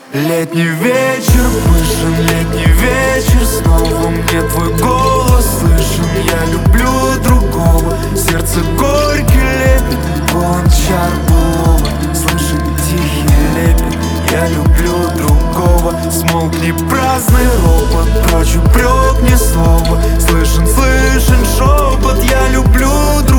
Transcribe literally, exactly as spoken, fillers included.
Летний вечер, пышен летний вечер, снова мне твой голос слышен. Я люблю другого, сердце горький лепет, полон чар былого. Слышен тихий лепет, я люблю другого. Смолкни праздный ропот, прочь упрек ни слова. Слышен, слышен шепот, я люблю другого.